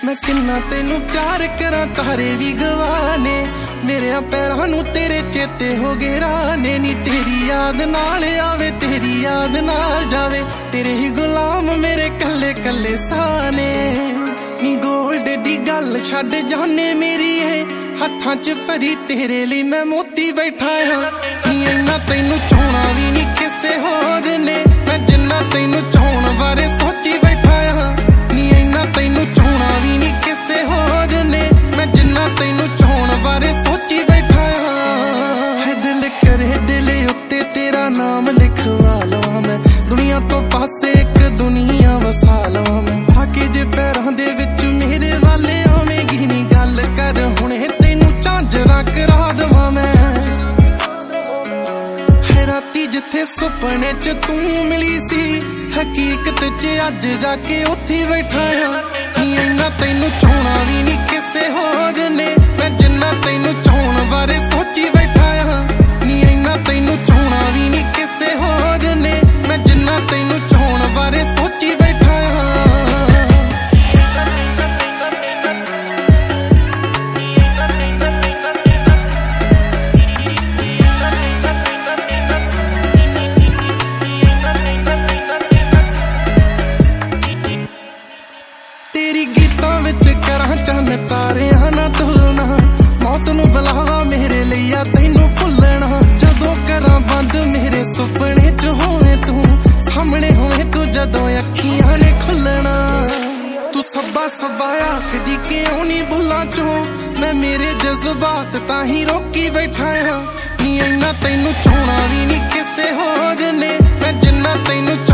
मैं किन्ना तेनू प्यार करा तारे भी गवाने मेरे पैरां नू तेरे चेते हो गए राने नी तेरी याद नाल आवे तेरी याद नाल जावे तेरे ही गुलाम मेरे कल्ले कल्ले साने नी गोल्ड दी गल छड्ड जाने मेरी है हत्थां च भरी तेरे लिए मैं मोती बैठा हां नी इन्ना तैनू चाहना भी नी किसे होर ने मैं जिन्ना तैनू चाहण बारे सोची बैठा हां नी इन्ना तैनू चाहना भी नी किसे होर ने मैं जिन्ना तैनू चाहण बारे सोची बैठा हां दिल करे दिल उत्ते तेरा नाम लिखवा लवां मैं दुनिया तो पासे एक दुनिया वसा लवां मैं आके जे पैरां दे विच मेरे वाले आवेगी नी गल कर हुणे तैनू झांजरा करा दवां मैं है राती जिथे सुपने च तू मिली सी हकीकत च अज जाके उत्थे बैठा हां इन्ना तैनू चाहना भी नी किसे होर ने मैं जिन्ना तैनू चाहण बारे सोची बैठा हां नी इन्ना तैनू चाहना भी नी किसे होर ने मैं जिन्ना तैनू चाहण बारे सोची बैठा हां तेरी गीतां विच करां चन्न तारियां ना तुलना मौत नू बुलावा मेरे लिया तैनू भुलना जदों करां बंद मेरे सुपने च होवे तू सामने होवे तू जदों अखियां ने खुलना तू सब्बा सब्बा आखदी क्यों नी भुलां चों मैं मेरे जज्बात ताहीं रोकी बैठा हां नी इन्ना तैनू चाहना भी नी किसे होर ने मैं जिन्ना तैनू